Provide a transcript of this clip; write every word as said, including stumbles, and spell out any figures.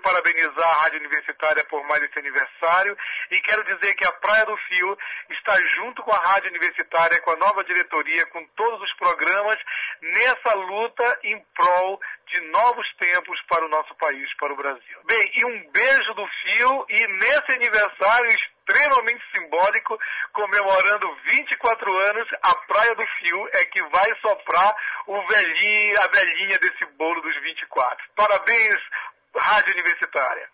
parabenizar a Rádio Universitária por mais esse aniversário e quero dizer que a Praia do Fio está junto com a Rádio Universitária, com a nova diretoria, com todos os programas, nessa luta em prol de novos tempos para o nosso país, para o Brasil. Bem, e um beijo do Fio, e nesse aniversário extremamente simbólico, comemorando vinte e quatro anos, a Praia do Fio é que vai soprar o velhinho, a velhinha desse bolo dos vinte e quatro. Parabéns, Rádio Universitária.